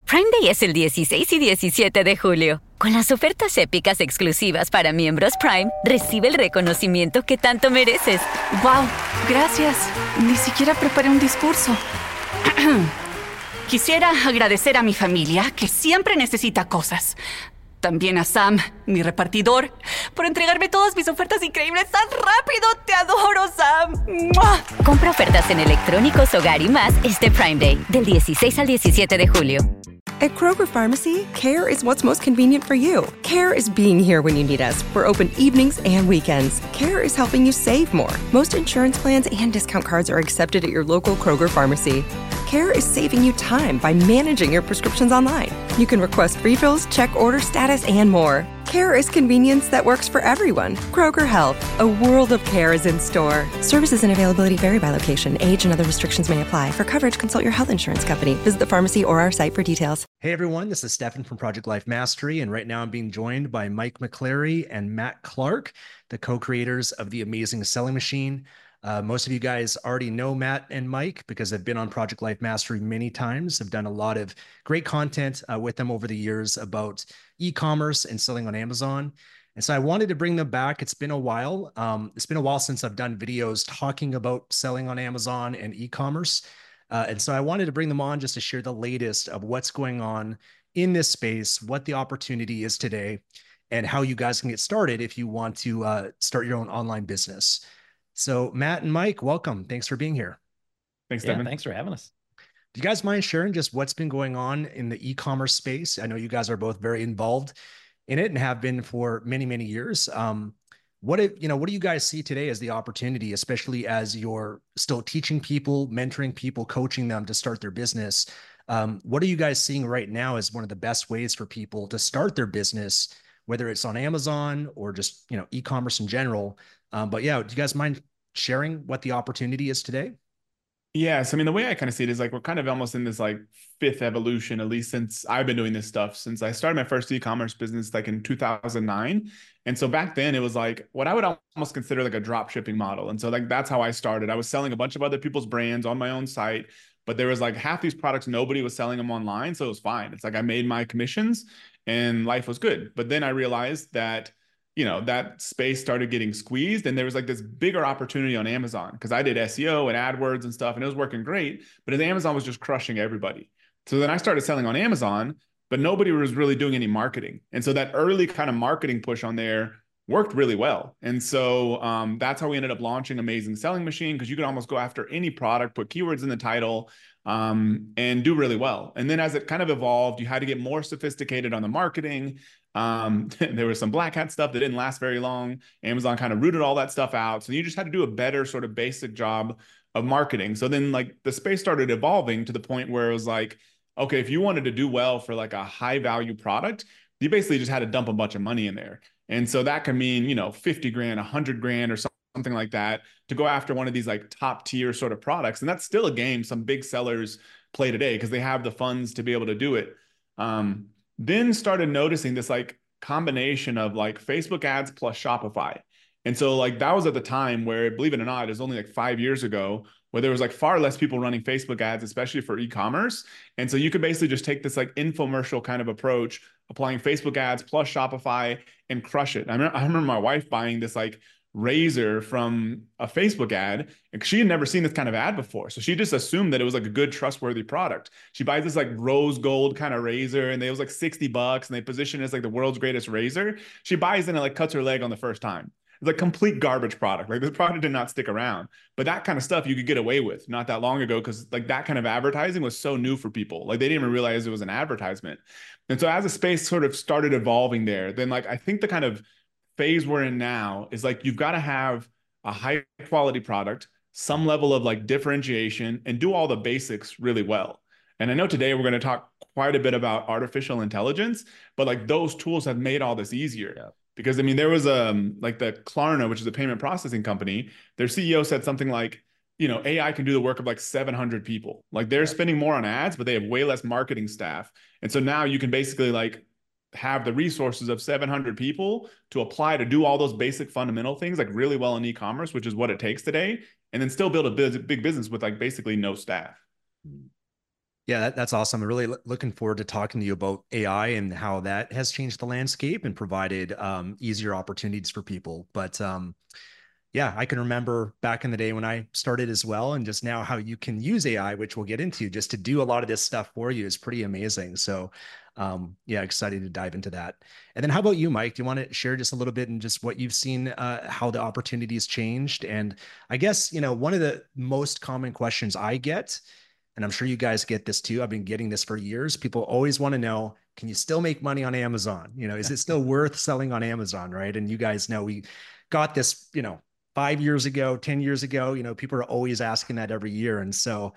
Prime Day es el 16 y 17 de julio. Con las ofertas épicas exclusivas para miembros Prime, recibe el reconocimiento que tanto mereces. ¡Wow! Gracias. Ni siquiera preparé un discurso. Quisiera agradecer a mi familia, que siempre necesita cosas. También a Sam, mi repartidor, por entregarme todas mis ofertas increíbles tan rápido. ¡Te adoro, Sam! ¡Mua! Compra ofertas en electrónicos, hogar y más este Prime Day, del 16 al 17 de julio. At Kroger Pharmacy, care is what's most convenient for you. Care is being here when you need us. We're open evenings and weekends. Care is helping you save more. Most insurance plans and discount cards are accepted at your local Kroger Pharmacy. Care is saving you time by managing your prescriptions online. You can request refills, check order status, and more. Care is convenience that works for everyone. Kroger Health, a world of care is in store. Services and availability vary by location. Age and other restrictions may apply. For coverage, consult your health insurance company. Visit the pharmacy or our site for details. Hey everyone, this is Stefan from Project Life Mastery, and right now I'm being joined by Mike McClary and Matt Clark, the co-creators of the Amazing Selling Machine. Most of you guys already know Matt and Mike because I've been on Project Life Mastery many times. I've done a lot of great content with them over the years about e-commerce and selling on Amazon. And so I wanted to bring them back. It's been a while. It's been a while since I've done videos talking about selling on Amazon and e-commerce. And so I wanted to bring them on just to share the latest of what's going on in this space, what the opportunity is today, and how you guys can get started if you want to start your own online business. So Matt and Mike, welcome. Thanks for being here. Thanks, Devin. Thanks for having us. Do you guys mind sharing just what's been going on in the e-commerce space? I know you guys are both very involved in it and have been for many, many years. What do you guys see today as the opportunity, especially as you're still teaching people, mentoring people, coaching them to start their business? What are you guys seeing right now as one of the best ways for people to start their business, whether it's on Amazon or just, e-commerce in general? But yeah, do you guys mind sharing what the opportunity is today? Yes. I mean, the way I kind of see it is like, we're kind of almost in this like fifth evolution, at least since I've been doing this stuff, since I started my first e-commerce business like in 2009. And so back then it was like what I would almost consider like a drop shipping model. And so like, that's how I started. I was selling a bunch of other people's brands on my own site, but there was like half these products, nobody was selling them online. So it was fine. It's like I made my commissions and life was good. But then I realized that that space started getting squeezed and there was like this bigger opportunity on Amazon because I did SEO and AdWords and stuff and it was working great, but as Amazon was just crushing everybody. So then I started selling on Amazon, but nobody was really doing any marketing. And so that early kind of marketing push on there worked really well. And so that's how we ended up launching Amazing Selling Machine, because you could almost go after any product, put keywords in the title, and do really well. And then as it kind of evolved, you had to get more sophisticated on the marketing. There was some black hat stuff that didn't last very long. Amazon kind of rooted all that stuff out. So you just had to do a better sort of basic job of marketing. So then like the space started evolving to the point where it was like, okay, if you wanted to do well for like a high value product, you basically just had to dump a bunch of money in there. And so that can mean, 50 grand, 100 grand or something like that to go after one of these like top tier sort of products. And that's still a game some big sellers play today because they have the funds to be able to do it. Then started noticing this like combination of like Facebook ads plus Shopify. And so like that was at the time where, believe it or not, it was only like 5 years ago where there was like far less people running Facebook ads, especially for e-commerce. And so you could basically just take this like infomercial kind of approach, applying Facebook ads plus Shopify and crush it. I remember my wife buying this like razor from a Facebook ad, and she had never seen this kind of ad before. So she just assumed that it was like a good, trustworthy product. She buys this like rose gold kind of razor, and it was like $60 and they position it as like the world's greatest razor. She buys it and it like cuts her leg on the first time. It's like complete garbage product. Like this product did not stick around, but that kind of stuff you could get away with not that long ago. Cause like that kind of advertising was so new for people. Like they didn't even realize it was an advertisement. And so as the space sort of started evolving there, then like, I think the kind of phase we're in now is like, you've got to have a high quality product, some level of like differentiation, and do all the basics really well. And I know today we're going to talk quite a bit about artificial intelligence, but like those tools have made all this easier. Yeah. Because I mean, there was like the Klarna, which is a payment processing company, their CEO said something like, AI can do the work of like 700 people. Like they're spending more on ads, but they have way less marketing staff. And so now you can basically like have the resources of 700 people to apply to do all those basic fundamental things like really well in e-commerce, which is what it takes today, and then still build a big business with like basically no staff. Yeah, that's awesome. I'm really looking forward to talking to you about AI and how that has changed the landscape and provided easier opportunities for people. But yeah, I can remember back in the day when I started as well, and just now how you can use AI, which we'll get into, just to do a lot of this stuff for you is pretty amazing. So, yeah, excited to dive into that. And then, how about you, Mike? Do you want to share just a little bit and just what you've seen, how the opportunities changed? And I guess, one of the most common questions I get, and I'm sure you guys get this too. I've been getting this for years. People always want to know, can you still make money on Amazon? Is it still worth selling on Amazon, right? And you guys know we got this, 5 years ago, 10 years ago, people are always asking that every year. And so,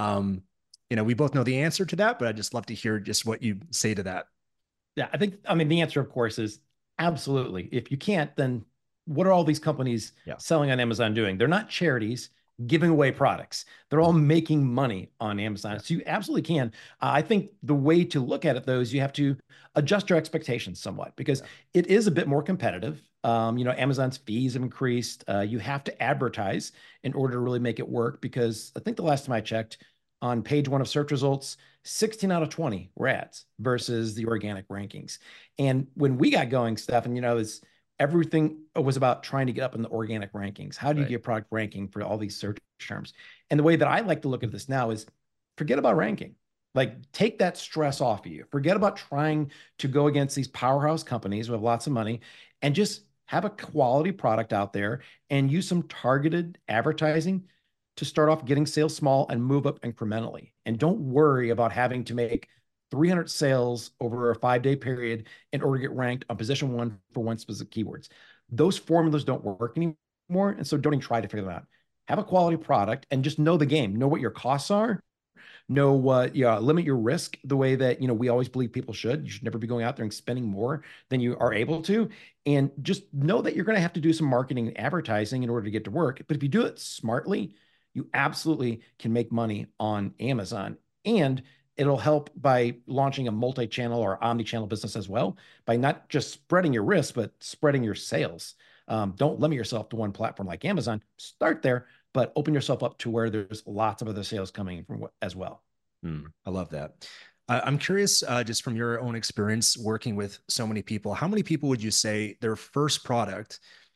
we both know the answer to that, but I'd just love to hear just what you say to that. Yeah, I mean, the answer, of course, is absolutely. If you can't, then what are all these companies selling on Amazon doing? They're not charities giving away products. They're all making money on Amazon. So you absolutely can. I think the way to look at it, though, is you have to adjust your expectations somewhat because it is a bit more competitive. Amazon's fees have increased. You have to advertise in order to really make it work because I think the last time I checked on page 1 of search results, 16 out of 20 were ads versus the organic rankings. And when we got going, Stefan, is everything was about trying to get up in the organic rankings. How do you get product ranking for all these search terms? And the way that I like to look at this now is forget about ranking. Like take that stress off of you. Forget about trying to go against these powerhouse companies who have lots of money and just have a quality product out there and use some targeted advertising to start off getting sales small and move up incrementally. And don't worry about having to make 300 sales over a 5-day period in order to get ranked on position 1 for one specific keywords. Those formulas don't work anymore. And so don't even try to figure them out. Have a quality product and just know the game. Know what your costs are. Know what, limit your risk the way that, we always believe people should. You should never be going out there and spending more than you are able to. And just know that you're going to have to do some marketing and advertising in order to get to work. But if you do it smartly, you absolutely can make money on Amazon. And it'll help by launching a multi-channel or omni-channel business as well, by not just spreading your risk, but spreading your sales. Don't limit yourself to one platform like Amazon. Start there, but open yourself up to where there's lots of other sales coming from as well. I love that. I'm curious, just from your own experience working with so many people, how many people would you say their first product,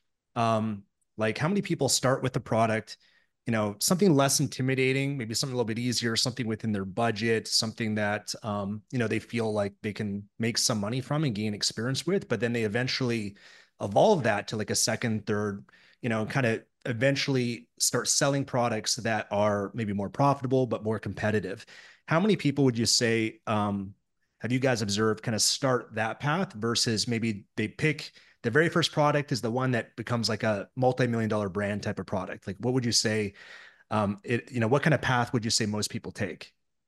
like how many people start with the product, something less intimidating, maybe something a little bit easier, something within their budget, something that, they feel like they can make some money from and gain experience with, but then they eventually evolve that to like a second, third, kind of eventually start selling products that are maybe more profitable, but more competitive. How many people would you say, have you guys observed kind of start that path versus maybe they pick the very first product is the one that becomes like a multi-million-dollar brand type of product? Like, what would you say, what kind of path would you say most people take?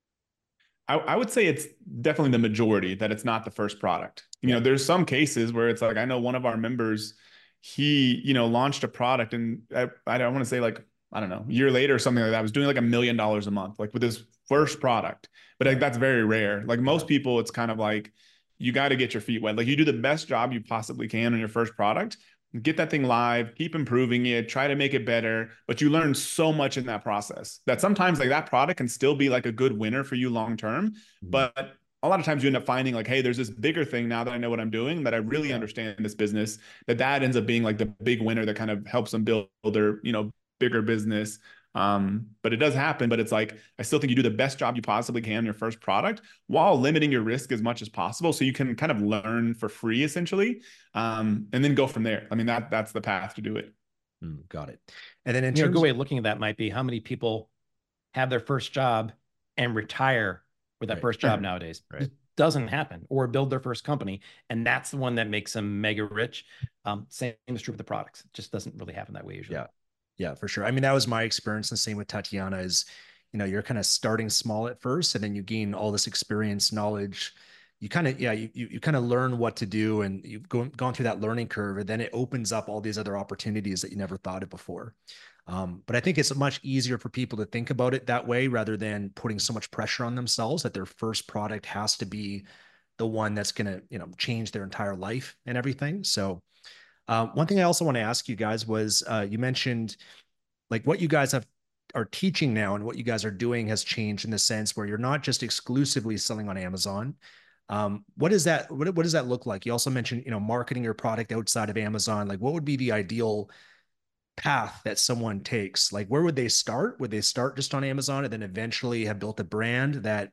I would say it's definitely the majority that it's not the first product. There's some cases where it's like, I know one of our members, he, launched a product and I don't want to say like, I don't know, a year later or something like that, was doing like $1 million a month, like with his first product. But like, that's very rare. Like most people, it's kind of like, you got to get your feet wet. Like you do the best job you possibly can on your first product, get that thing live, keep improving it, try to make it better. But you learn so much in that process that sometimes like that product can still be like a good winner for you long-term. But a lot of times you end up finding like, hey, there's this bigger thing now that I know what I'm doing, that I really understand this business, that ends up being like the big winner that kind of helps them build their, bigger business. But it does happen, but it's like, I still think you do the best job you possibly can on your first product while limiting your risk as much as possible. So you can kind of learn for free essentially. And then go from there. I mean, that's the path to do it. Got it. And then a good way of looking at that might be how many people have their first job and retire with that first job nowadays. It doesn't happen, or build their first company. And that's the one that makes them mega rich. Same is true with the products. It just doesn't really happen that way usually. Yeah, for sure. I mean, that was my experience. The same with Tatiana is, you're kind of starting small at first, and then you gain all this experience, knowledge. You kind of, you kind of learn what to do, and you've gone through that learning curve, and then it opens up all these other opportunities that you never thought of before. But I think it's much easier for people to think about it that way, rather than putting so much pressure on themselves that their first product has to be the one that's going to, change their entire life and everything. So one thing I also want to ask you guys was, you mentioned like what you guys have are teaching now and what you guys are doing has changed in the sense where you're not just exclusively selling on Amazon. What does that look like? You also mentioned, marketing your product outside of Amazon. Like, what would be the ideal path that someone takes? Like, where would they start? Would they start just on Amazon and then eventually have built a brand that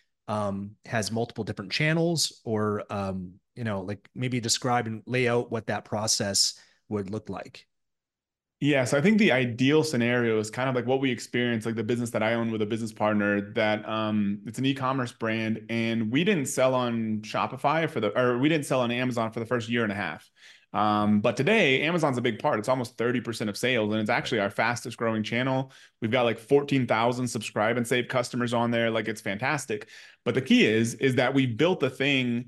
has multiple different channels, or like maybe describe and lay out what that process would look like? Yeah, so I think the ideal scenario is kind of like what we experienced, like the business that I own with a business partner that it's an e-commerce brand, and we didn't sell on Shopify or we didn't sell on Amazon for the first year and a half. But today, Amazon's a big part. It's almost 30% of sales, and it's actually our fastest growing channel. We've got like 14,000 subscribe and save customers on there. Like, it's fantastic. But the key is that we built a thing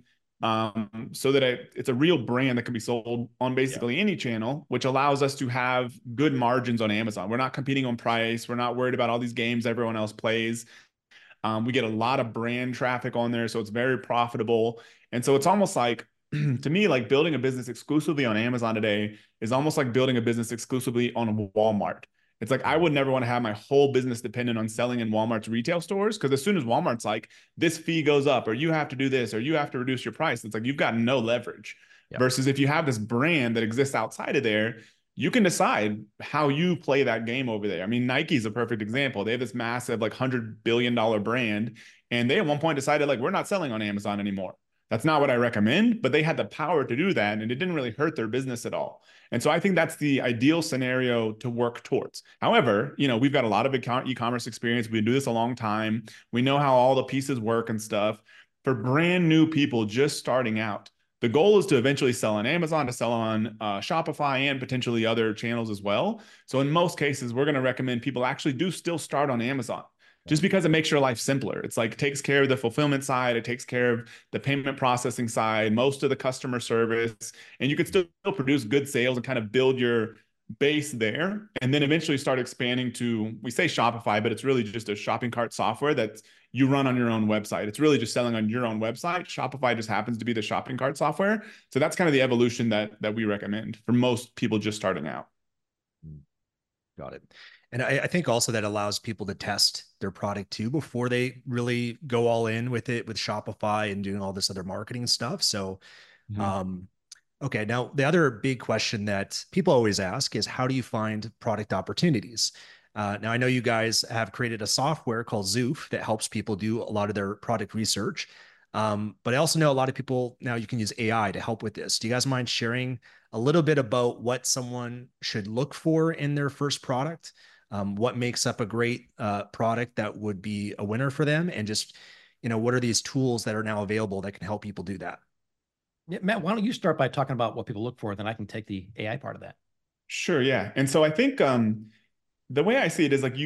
so that it's a real brand that can be sold on basically any channel, which allows us to have good margins on Amazon. We're not competing on price. We're not worried about all these games everyone else plays. We get a lot of brand traffic on there, so it's very profitable. And so it's almost like, to me, like building a business exclusively on Amazon today is almost like building a business exclusively on Walmart. It's like, I would never want to have my whole business dependent on selling in Walmart's retail stores, because as soon as Walmart's like, this fee goes up, or you have to do this, or you have to reduce your price, it's like, you've got no leverage. Yep. Versus if you have this brand that exists outside of there, you can decide how you play that game over there. I mean, Nike's a perfect example. They have this massive, like $100 billion brand, and they at one point decided, like, we're not selling on Amazon anymore. That's not what I recommend, but they had the power to do that, and it didn't really hurt their business at all. And so I think that's the ideal scenario to work towards. However, we've got a lot of e-commerce experience. We've been doing this a long time. We know how all the pieces work and stuff. For brand new people just starting out, the goal is to eventually sell on Amazon, to sell on Shopify, and potentially other channels as well. So in most cases, we're going to recommend people actually do still start on Amazon, just because it makes your life simpler. It's like, it takes care of the fulfillment side. It takes care of the payment processing side, most of the customer service, and you can still produce good sales and kind of build your base there. And then eventually start expanding to, we say Shopify, but it's really just a shopping cart software that you run on your own website. It's really just selling on your own website. Shopify just happens to be the shopping cart software. So that's kind of the evolution that we recommend for most people just starting out. Got it. And I think also that allows people to test their product too before they really go all in with it, with Shopify and doing all this other marketing stuff. So, okay. Now, the other big question that people always ask is, how do you find product opportunities? Now, I know you guys have created a software called Zoof that helps people do a lot of their product research. But I also know a lot of people now, you can use AI to help with this. Do you guys mind sharing a little bit about what someone should look for in their first product? What makes up a great product that would be a winner for them? And just, what are these tools that are now available that can help people do that? Yeah, Matt, why don't you start by talking about what people look for, then I can take the AI part of that. Sure, yeah. And so I think the way I see it is like,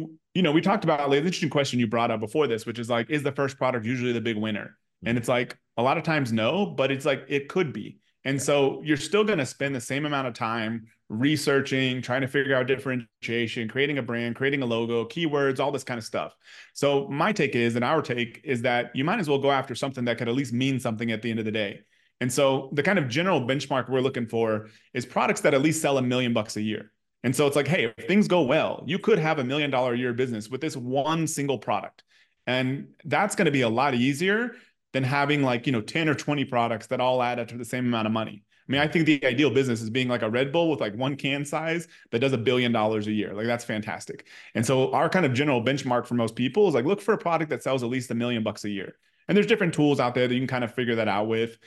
we talked about, like, the interesting question you brought up before this, which is like, is the first product usually the big winner? And it's like, a lot of times no, but it's like, it could be. And so you're still going to spend the same amount of time researching, trying to figure out differentiation, creating a brand, creating a logo, keywords, all this kind of stuff. So my take is, and our take is, that you might as well go after something that could at least mean something at the end of the day. And so the kind of general benchmark we're looking for is products that at least sell $1 million a year. And so it's like, hey, if things go well, you could have $1 million a year business with this one single product. And that's going to be a lot easier than having, like, 10 or 20 products that all add up to the same amount of money. I mean, I think the ideal business is being like a Red Bull with like one can size that does $1 billion a year. Like, that's fantastic. And so our kind of general benchmark for most people is like, look for a product that sells at least $1 million a year. And there's different tools out there that you can kind of figure that out with.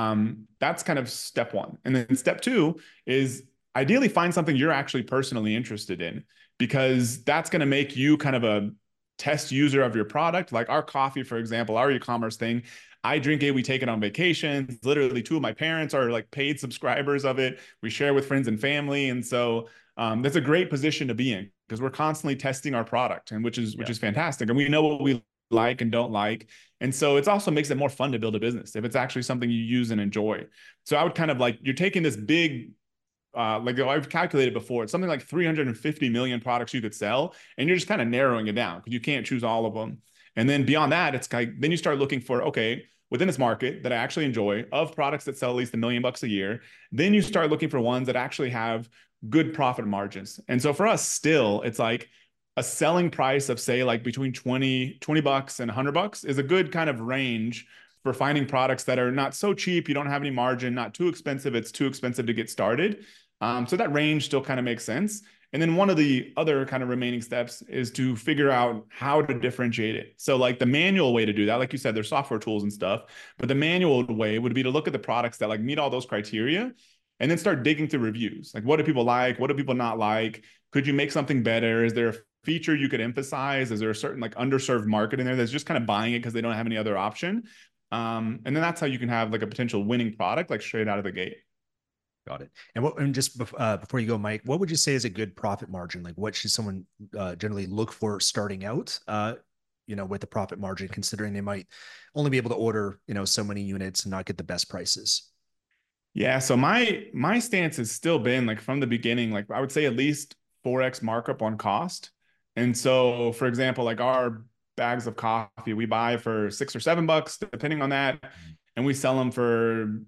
That's kind of step one. And then step two is ideally find something you're actually personally interested in, because that's going to make you kind of a test user of your product. Like our coffee, for example, our e-commerce thing, I drink it, we take it on vacations. Literally 2 of my parents are like paid subscribers of it. We share with friends and family. And so that's a great position to be in, because we're constantly testing our product, and which is fantastic. And we know what we like and don't like. And so it also makes it more fun to build a business if it's actually something you use and enjoy. So I would kind of like, you're taking this big, like I've calculated before, it's something like 350 million products you could sell, and you're just kind of narrowing it down because you can't choose all of them. And then beyond that, it's like, then you start looking for, okay, within this market that I actually enjoy, of products that sell at least $1 million a year, then you start looking for ones that actually have good profit margins. And so for us still, it's like, a selling price of say like between 20 bucks and $100 is a good kind of range for finding products that are not so cheap. You don't have any margin, not too expensive. It's too expensive to get started. So that range still kind of makes sense. And then one of the other kind of remaining steps is to figure out how to differentiate it. So like the manual way to do that, like you said, there's software tools and stuff, but the manual way would be to look at the products that like meet all those criteria and then start digging through reviews. Like, what do people like? What do people not like? Could you make something better? Is there a feature you could emphasize? Is there a certain like underserved market in there that's just kind of buying it because they don't have any other option? And then that's how you can have like a potential winning product, like straight out of the gate. Got it. And just before you go, Mike, what would you say is a good profit margin? Like, what should someone generally look for starting out, with the profit margin, considering they might only be able to order, so many units and not get the best prices? Yeah. So my stance has still been like from the beginning, like I would say at least 4x markup on cost. And so, for example, like our bags of coffee, we buy for $6 or $7, depending on that, and we sell them for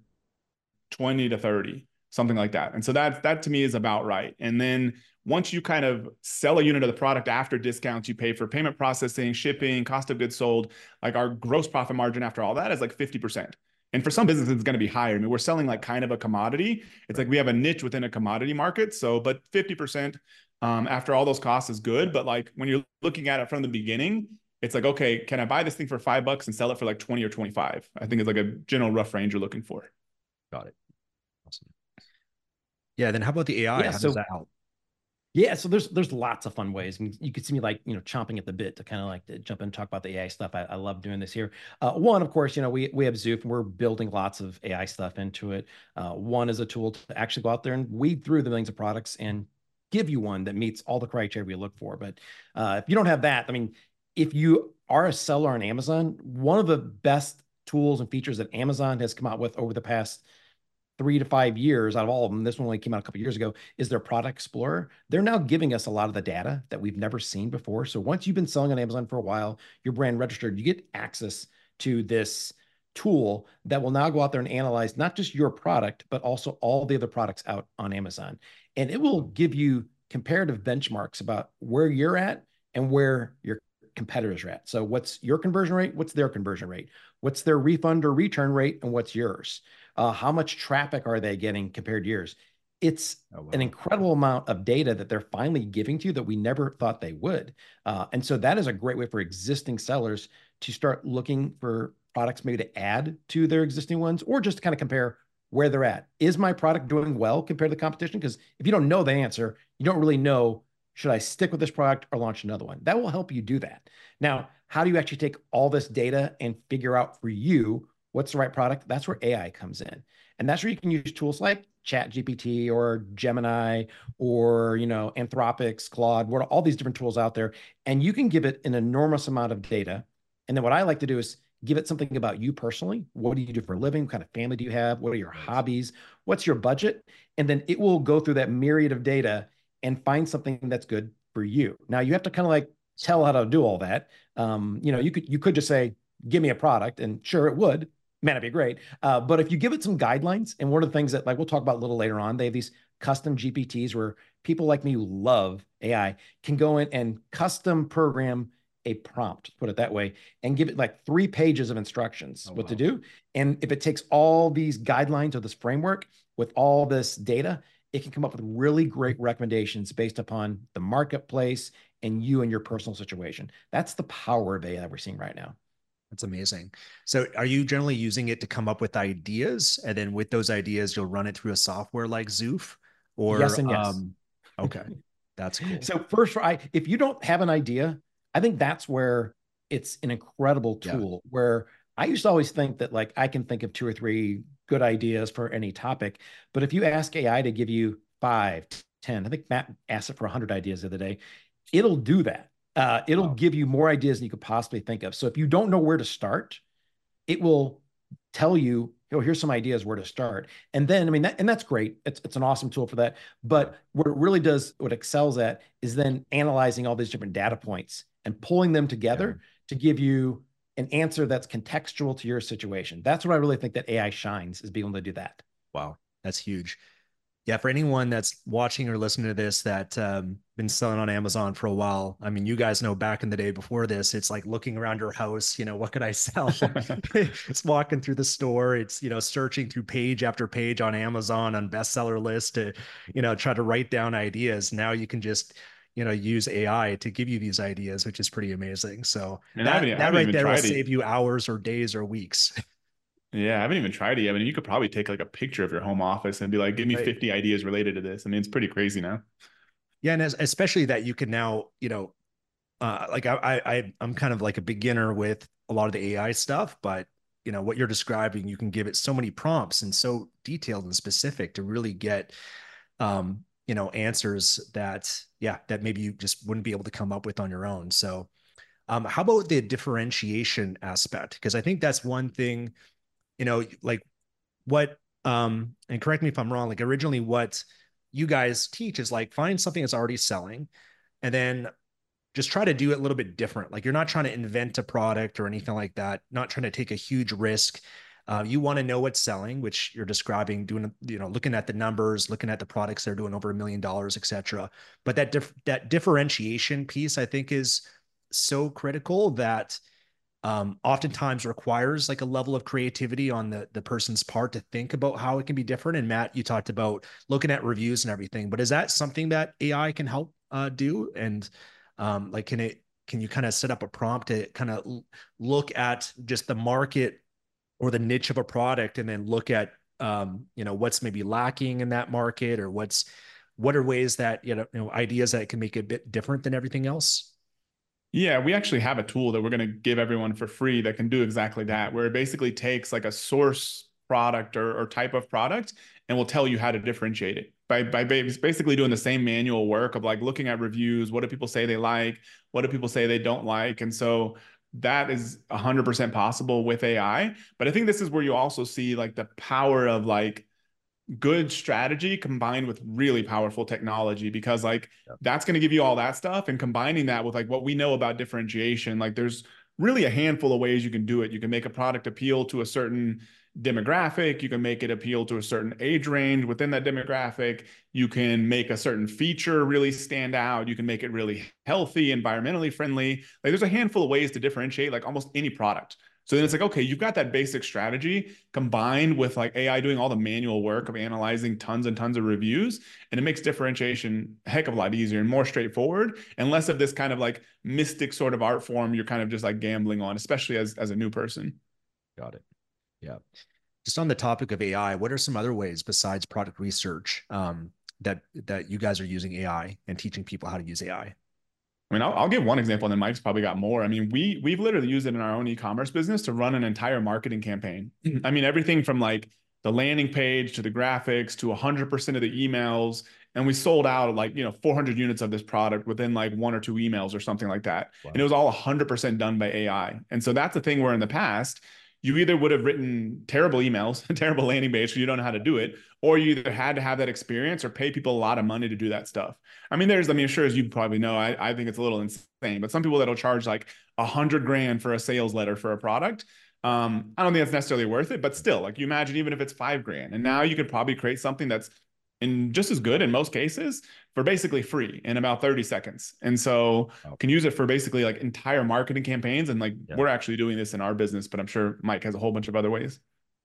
20 to 30, something like that. And so that to me is about right. And then once you kind of sell a unit of the product after discounts, you pay for payment processing, shipping, cost of goods sold, like our gross profit margin after all that is like 50%. And for some businesses, it's going to be higher. I mean, we're selling like kind of a commodity. It's like we have a niche within a commodity market. So, but 50% after all those costs is good. But like when you're looking at it from the beginning, it's like, okay, can I buy this thing for $5 and sell it for like 20 or 25? I think it's like a general rough range you're looking for. Got it. Awesome. Yeah. Then how about the AI? How does that help? Yeah, so there's lots of fun ways. And you could see me like, chomping at the bit to kind of like to jump in and talk about the AI stuff. I love doing this here. One, of course, we have Zoof and we're building lots of AI stuff into it. One is a tool to actually go out there and weed through the millions of products and give you one that meets all the criteria we look for. But if you don't have that, I mean, if you are a seller on Amazon, one of the best tools and features that Amazon has come out with over the past 3 to 5 years, out of all of them, this one only came out a couple of years ago, is their Product Explorer. They're now giving us a lot of the data that we've never seen before. So once you've been selling on Amazon for a while, you're brand registered, you get access to this tool that will now go out there and analyze not just your product, but also all the other products out on Amazon. And it will give you comparative benchmarks about where you're at and where your competitors are at. So what's your conversion rate? What's their conversion rate? What's their refund or return rate? And what's yours? How much traffic are they getting compared to yours? It's an incredible amount of data that they're finally giving to you that we never thought they would. And so that is a great way for existing sellers to start looking for products maybe to add to their existing ones, or just to kind of compare where they're at. Is my product doing well compared to the competition? Because if you don't know the answer, you don't really know, should I stick with this product or launch another one? That will help you do that. Now, how do you actually take all this data and figure out for you what's the right product? That's where AI comes in. And that's where you can use tools like ChatGPT or Gemini or, Anthropic's, Claude, all these different tools out there. And you can give it an enormous amount of data. And then what I like to do is give it something about you personally. What do you do for a living? What kind of family do you have? What are your hobbies? What's your budget? And then it will go through that myriad of data and find something that's good for you. Now you have to kind of like tell how to do all that. You could just say, give me a product, and sure, it would. Man, it'd be great. But if you give it some guidelines, and one of the things that like we'll talk about a little later on, they have these custom GPTs where people like me who love AI can go in and custom program a prompt, put it that way, and give it like 3 pages of instructions to do. And if it takes all these guidelines or this framework with all this data, it can come up with really great recommendations based upon the marketplace and you and your personal situation. That's the power of AI that we're seeing right now. That's amazing. So are you generally using it to come up with ideas, and then with those ideas, you'll run it through a software like Zoof? Or yes and yes. Okay, that's cool. So first, if you don't have an idea, I think that's where it's an incredible tool. Where I used to always think that like I can think of 2 or 3 good ideas for any topic, but if you ask AI to give you 5, 10, I think Matt asked it for 100 ideas the other day, it'll do that. It'll give you more ideas than you could possibly think of. So if you don't know where to start, it will tell you, here's some ideas where to start. And then, I mean, that's great. It's an awesome tool for that. But what it really does, what excels at, is then analyzing all these different data points and pulling them together to give you an answer that's contextual to your situation. That's what I really think that AI shines, is being able to do that. Wow, that's huge. Yeah, for anyone that's watching or listening to this that been selling on Amazon for a while, I mean, you guys know back in the day before this, it's like looking around your house, what could I sell? It's walking through the store, it's, searching through page after page on Amazon on bestseller list to, try to write down ideas. Now you can just, use AI to give you these ideas, which is pretty amazing. So And that right there will save you hours or days or weeks. Yeah, I haven't even tried it yet. I mean, you could probably take like a picture of your home office and be like, give me 50 ideas related to this. I mean, it's pretty crazy now. Yeah, and especially that you can now, like I'm kind of like a beginner with a lot of the AI stuff, but what you're describing, you can give it so many prompts and so detailed and specific to really get, answers that maybe you just wouldn't be able to come up with on your own. So, how about the differentiation aspect? Because I think that's one thing. Like what, and correct me if I'm wrong, like originally what you guys teach is like find something that's already selling and then just try to do it a little bit different. Like you're not trying to invent a product or anything like that, not trying to take a huge risk. You want to know what's selling, which you're describing, doing, looking at the numbers, looking at the products that are doing over $1 million, et cetera. But that differentiation piece, I think, is so critical that oftentimes requires like a level of creativity on the person's part to think about how it can be different. And Matt, you talked about looking at reviews and everything, but is that something that AI can help do? And like, can you kind of set up a prompt to kind of look at just the market or the niche of a product and then look at, what's maybe lacking in that market or what are ways that, ideas that can make it a bit different than everything else? Yeah, we actually have a tool that we're going to give everyone for free that can do exactly that, where it basically takes like a source product or type of product and will tell you how to differentiate it by basically doing the same manual work of like looking at reviews. What do people say they like? What do people say they don't like? And so that is 100% possible with AI. But I think this is where you also see like the power of like good strategy combined with really powerful technology, because like that's going to give you all that stuff, and combining that with like what we know about differentiation, like there's really a handful of ways you can do it. You can make a product appeal to a certain demographic, you can make it appeal to a certain age range within that demographic, you can make a certain feature really stand out, you can make it really healthy, environmentally friendly. Like there's a handful of ways to differentiate like almost any product. So then it's like, okay, you've got that basic strategy combined with like AI doing all the manual work of analyzing tons and tons of reviews. And it makes differentiation a heck of a lot easier and more straightforward, and less of this kind of like mystic sort of art form you're kind of just like gambling on, especially as a new person. Got it. Yeah. Just on the topic of AI, what are some other ways besides product research that you guys are using AI and teaching people how to use AI? I mean, I'll give one example, and then Mike's probably got more. I mean, we've literally used it in our own e-commerce business to run an entire marketing campaign. I mean, everything from like the landing page to the graphics to 100% of the emails. And we sold out like, 400 units of this product within like 1 or 2 emails or something like that. Wow. And it was all 100% done by AI. And so that's the thing where in the past, you either would have written terrible emails, terrible landing page, because you don't know how to do it, or you either had to have that experience or pay people a lot of money to do that stuff. I mean, sure, as you probably know, I think it's a little insane, but some people that'll charge like $100,000 for a sales letter for a product. I don't think that's necessarily worth it, but still, like you imagine, even if it's $5,000, and now you could probably create something that's just as good in most cases for basically free in about 30 seconds. And so can use it for basically like entire marketing campaigns. And like, we're actually doing this in our business, but I'm sure Mike has a whole bunch of other ways.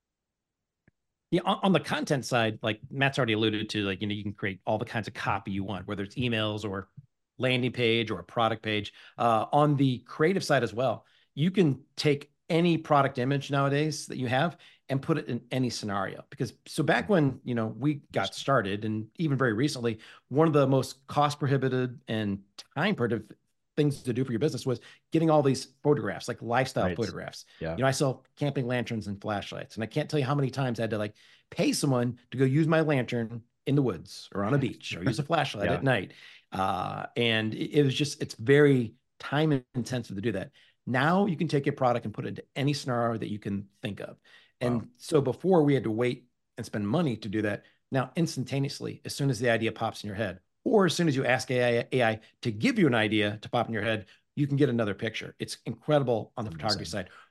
Yeah, on the content side, like Matt's already alluded to, like, you can create all the kinds of copy you want, whether it's emails or landing page or a product page. On the creative side as well, you can take any product image nowadays that you have and put it in any scenario. Because so back when, we got started, and even very recently, one of the most cost prohibitive and time prohibitive things to do for your business was getting all these photographs, like lifestyle photographs. Yeah. I sell camping lanterns and flashlights, and I can't tell you how many times I had to like pay someone to go use my lantern in the woods or on a beach or use a flashlight at night. And it was just, it's very time intensive to do that. Now you can take your product and put it into any scenario that you can think of. And so before we had to wait and spend money to do that. Now, instantaneously, as soon as the idea pops in your head, or as soon as you ask AI to give you an idea to pop in your head, you can get another picture. It's incredible on the photography side.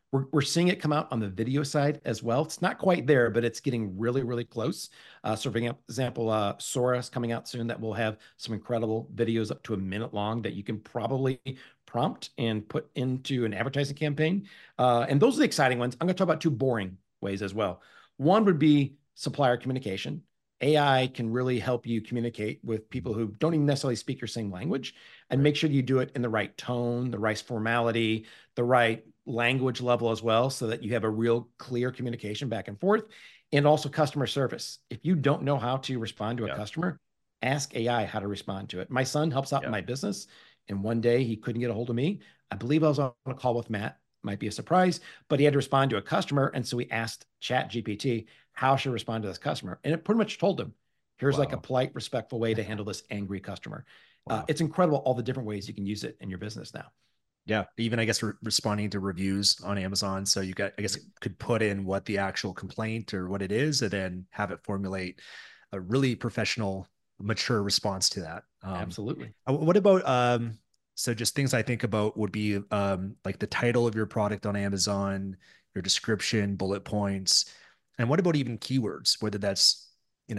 We're seeing it come out on the video side as well. It's not quite there, but it's getting really, really close. So for example, Sora is coming out soon that will have some incredible videos up to a minute long that you can probably prompt and put into an advertising campaign. And those are the exciting ones. I'm going to talk about two boring ways as well. One would be supplier communication. AI can really help you communicate with people who don't even necessarily speak your same language, and make sure you do it in the right tone, the right formality, the right language level as well, so that you have a real clear communication back and forth. And also customer service. If you don't know how to respond to a customer, ask AI how to respond to it. My son helps out in my business, and one day he couldn't get a hold of me. I believe I was on a call with Matt. Might be a surprise, but he had to respond to a customer. And so we asked ChatGPT, how should I respond to this customer? And it pretty much told him, here's like a polite, respectful way to handle this angry customer. It's incredible all the different ways you can use it in your business now. Yeah. Even, I guess, responding to reviews on Amazon. So you got, I guess, could put in what the actual complaint or what it is, and then have it formulate a really professional, mature response to that. Absolutely. What about, so just things I think about would be like the title of your product on Amazon, your description, bullet points. And what about even keywords, whether that's,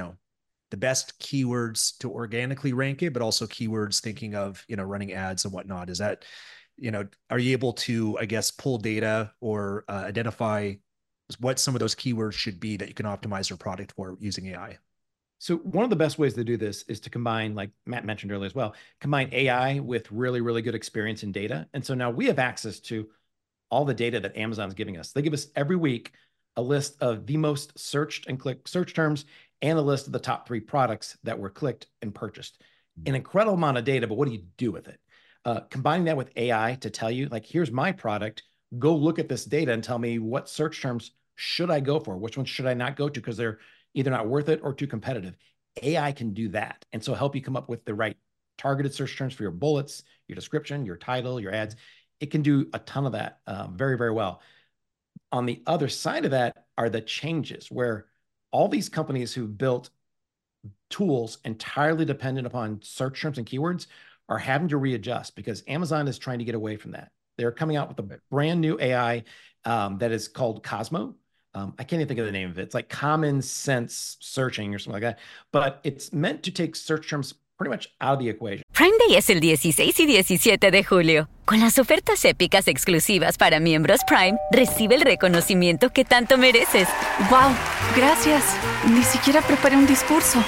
the best keywords to organically rank it, but also keywords thinking of, running ads and whatnot. Is that, are you able to, I guess, pull data or identify what some of those keywords should be that you can optimize your product for using AI? So one of the best ways to do this is to combine, like Matt mentioned earlier as well, combine AI with really, really good experience in data. And so now we have access to all the data that Amazon's giving us. They give us every week a list of the most searched and clicked search terms and a list of the top 3 products that were clicked and purchased. An incredible amount of data, but what do you do with it? Combining that with AI to tell you, like, here's my product, go look at this data and tell me what search terms should I go for? Which ones should I not go to because they're either not worth it or too competitive? AI can do that. And so help you come up with the right targeted search terms for your bullets, your description, your title, your ads. It can do a ton of that very, very well. On the other side of that are the changes where all these companies who've built tools entirely dependent upon search terms and keywords are having to readjust because Amazon is trying to get away from that. They're coming out with a brand new AI that is called Cosmo. I can't even think of the name of it. It's like common sense searching or something like that. But it's meant to take search terms pretty much out of the equation. Prime Day es el 16 y 17 de julio. Con las ofertas épicas exclusivas para miembros Prime, recibe el reconocimiento que tanto mereces. Wow, gracias. Ni siquiera preparé un discurso.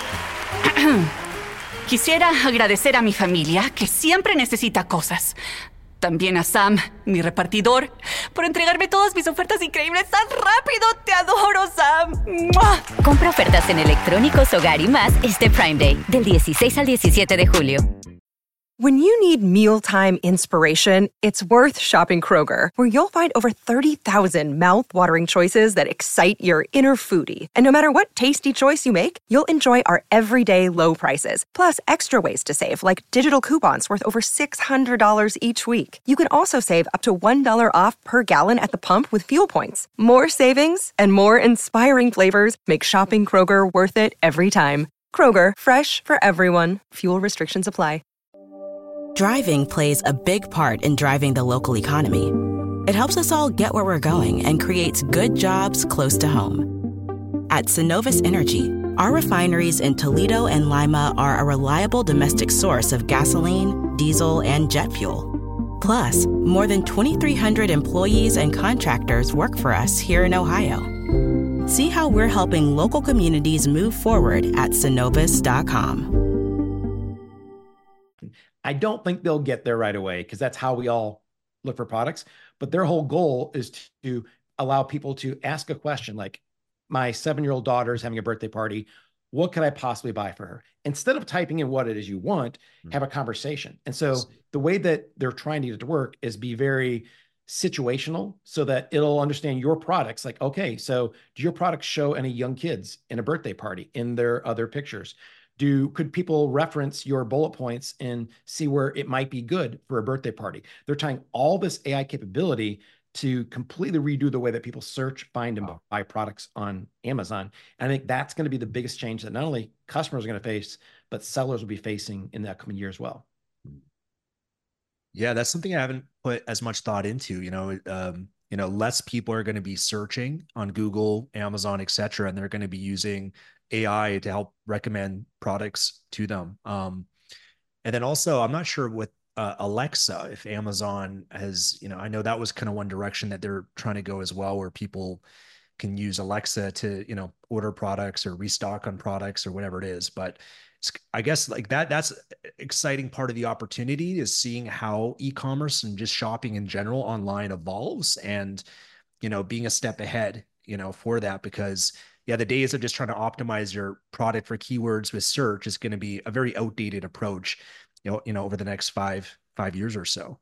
Quisiera agradecer a mi familia, que siempre necesita cosas. También a Sam, mi repartidor, por entregarme todas mis ofertas increíbles tan rápido. ¡Te adoro, Sam! ¡Mua! Compra ofertas en electrónicos, hogar y más este Prime Day, del 16 al 17 de julio. When you need mealtime inspiration, it's worth shopping Kroger, where you'll find over 30,000 mouth-watering choices that excite your inner foodie. And no matter what tasty choice you make, you'll enjoy our everyday low prices, plus extra ways to save, like digital coupons worth over $600 each week. You can also save up to $1 off per gallon at the pump with fuel points. More savings and more inspiring flavors make shopping Kroger worth it every time. Kroger, fresh for everyone. Fuel restrictions apply. Driving plays a big part in driving the local economy. It helps us all get where we're going and creates good jobs close to home. At Synovus Energy, our refineries in Toledo and Lima are a reliable domestic source of gasoline, diesel, and jet fuel. Plus, more than 2,300 employees and contractors work for us here in Ohio. See how we're helping local communities move forward at Synovus.com. I don't think they'll get there right away because that's how we all look for products. But their whole goal is to allow people to ask a question like, my 7-year-old daughter is having a birthday party. What could I possibly buy for her? Instead of typing in what it is you want, have a conversation. And so the way that they're trying to get it to work is be very situational so that it'll understand your products. Like, okay, so do your products show any young kids in a birthday party in their other pictures? Could people reference your bullet points and see where it might be good for a birthday party? They're tying all this AI capability to completely redo the way that people search, find, and buy products on Amazon. And I think that's going to be the biggest change that not only customers are going to face, but sellers will be facing in the upcoming year as well. Yeah, that's something I haven't put as much thought into. less people are going to be searching on Google, Amazon, etc., and they're going to be using AI to help recommend products to them. And then also, I'm not sure with Alexa, if Amazon has, I know that was kind of one direction that they're trying to go as well, where people can use Alexa to, order products or restock on products or whatever it is. But I guess like that's exciting part of the opportunity is seeing how e-commerce and just shopping in general online evolves and, being a step ahead, for that, because yeah, the days of just trying to optimize your product for keywords with search is going to be a very outdated approach, over the next five years or so.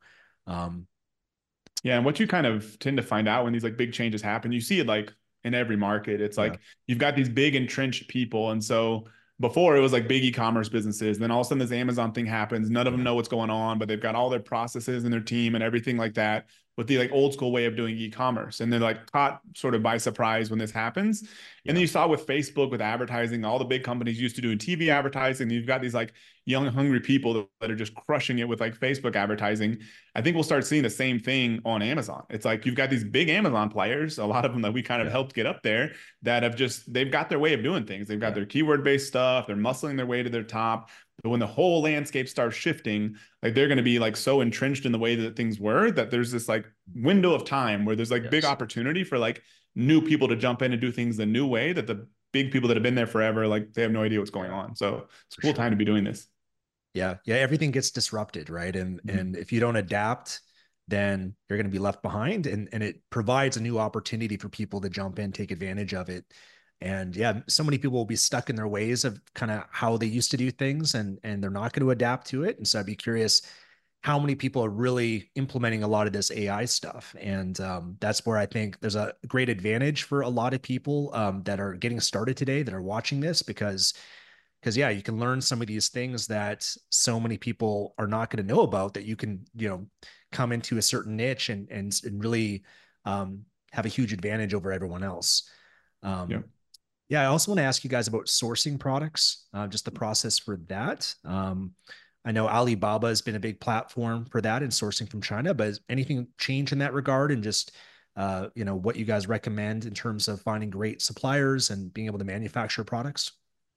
Yeah, and what you kind of tend to find out when these like big changes happen, you see it like in every market. It's like you've got these big entrenched people, and so before it was like big e-commerce businesses. Then all of a sudden this Amazon thing happens. None of them know what's going on, but they've got all their processes and their team and everything like that with the like old school way of doing e-commerce. And they're like caught sort of by surprise when this happens. And then you saw with Facebook, with advertising, all the big companies used to do TV advertising. You've got these like young, hungry people that are just crushing it with like Facebook advertising. I think we'll start seeing the same thing on Amazon. It's like you've got these big Amazon players, a lot of them that we kind of helped get up there, that have just, they've got their way of doing things. They've got their keyword-based stuff. They're muscling their way to their top. But when the whole landscape starts shifting, like they're going to be like so entrenched in the way that things were that there's this like window of time where there's like big opportunity for like new people to jump in and do things the new way that the big people that have been there forever, like they have no idea what's going on. So it's a cool time to be doing this. Yeah. Everything gets disrupted, right? And if you don't adapt, then you're going to be left behind, and it provides a new opportunity for people to jump in, take advantage of it. And yeah, so many people will be stuck in their ways of kind of how they used to do things, and they're not going to adapt to it. And so I'd be curious how many people are really implementing a lot of this AI stuff. And that's where I think there's a great advantage for a lot of people that are getting started today that are watching this, because yeah, you can learn some of these things that so many people are not going to know about, that you can, come into a certain niche and really have a huge advantage over everyone else. Yeah, I also want to ask you guys about sourcing products, just the process for that. I know Alibaba has been a big platform for that and sourcing from China, but has anything changed in that regard, and just what you guys recommend in terms of finding great suppliers and being able to manufacture products?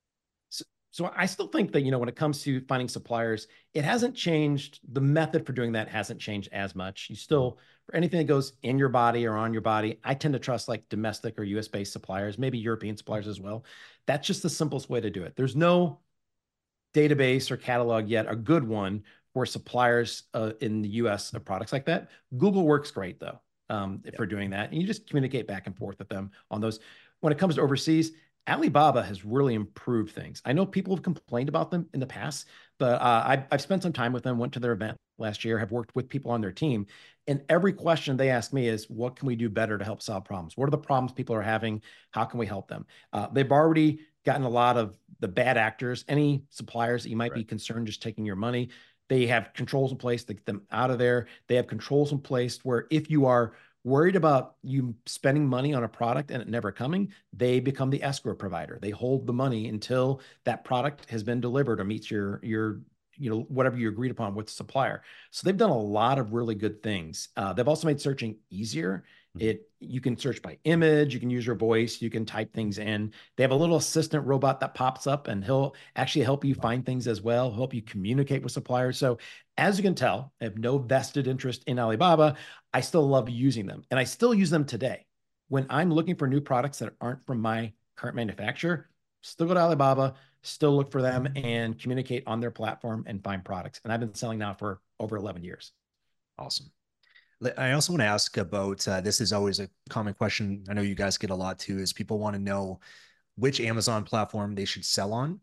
So I still think that, when it comes to finding suppliers, it hasn't changed. The method for doing that hasn't changed as much. You still, for anything that goes in your body or on your body, I tend to trust like domestic or US-based suppliers, maybe European suppliers as well. That's just the simplest way to do it. There's no database or catalog yet, a good one for suppliers in the US of products like that. Google works great though for doing that. And you just communicate back and forth with them on those. When it comes to overseas, Alibaba has really improved things. I know people have complained about them in the past, but I've spent some time with them, went to their event last year, have worked with people on their team. And every question they ask me is, what can we do better to help solve problems? What are the problems people are having? How can we help them? They've already gotten a lot of the bad actors, any suppliers that you might be concerned just taking your money. They have controls in place to get them out of there. They have controls in place where if you are worried about you spending money on a product and it never coming, they become the escrow provider. They hold the money until that product has been delivered or meets your whatever you agreed upon with the supplier. So they've done a lot of really good things. They've also made searching easier. You can search by image, you can use your voice, you can type things in. They have a little assistant robot that pops up and he'll actually help you find things as well, help you communicate with suppliers. So as you can tell, I have no vested interest in Alibaba. I still love using them, and I still use them today. When I'm looking for new products that aren't from my current manufacturer, still go to Alibaba, still look for them and communicate on their platform and find products. And I've been selling now for over 11 years. Awesome. I also want to ask about, this is always a common question I know you guys get a lot too, is people want to know which Amazon platform they should sell on.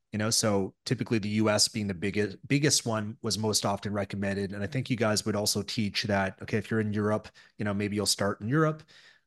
So typically the US being the biggest one was most often recommended. And I think you guys would also teach that, okay, if you're in Europe, maybe you'll start in Europe.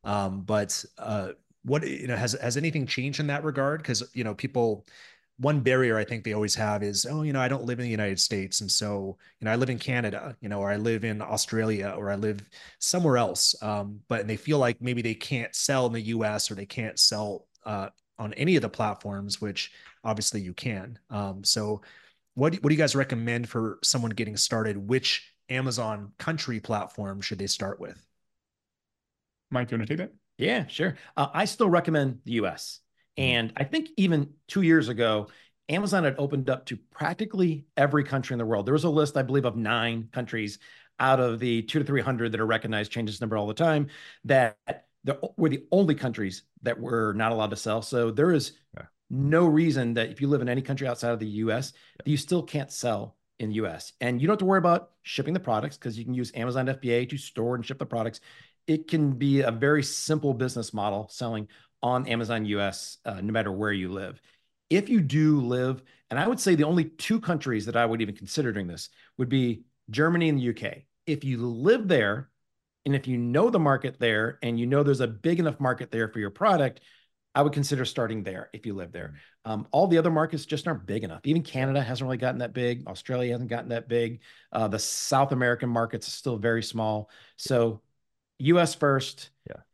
But what, has anything changed in that regard? Because, people, one barrier I think they always have is, I don't live in the United States. And so, I live in Canada, or I live in Australia, or I live somewhere else. And they feel like maybe they can't sell in the US, or they can't sell on any of the platforms, which obviously you can. So what do you guys recommend for someone getting started? Which Amazon country platform should they start with? Mike, you want to take that? Yeah, sure. I still recommend the US. And I think even 2 years ago, Amazon had opened up to practically every country in the world. There was a list, I believe, of 9 countries out of the 200 to 300 that are recognized, change this number all the time, that were the only countries that were not allowed to sell. So there is no reason that if you live in any country outside of the US, that you still can't sell in the US. And you don't have to worry about shipping the products because you can use Amazon FBA to store and ship the products. It can be a very simple business model selling on Amazon US, no matter where you live. If you do live, and I would say the only 2 countries that I would even consider doing this would be Germany and the UK. If you live there, and if you know the market there, and you know there's a big enough market there for your product, I would consider starting there if you live there. All the other markets just aren't big enough. Even Canada hasn't really gotten that big. Australia hasn't gotten that big. The South American markets are still very small. So US first,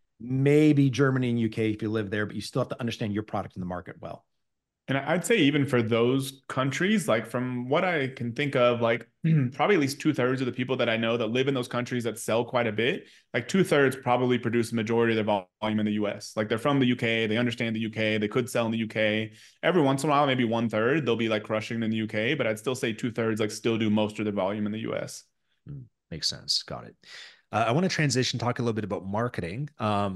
maybe Germany and UK if you live there, but you still have to understand your product in the market well. And I'd say even for those countries, like from what I can think of, like probably at least 2/3 of the people that I know that live in those countries that sell quite a bit, like 2/3 probably produce the majority of their volume in the US. Like they're from the UK, they understand the UK, they could sell in the UK. Every once in a while, maybe 1/3, they'll be like crushing in the UK, but I'd still say 2/3 like still do most of their volume in the US. Makes sense. Got it. I want to transition, talk a little bit about marketing.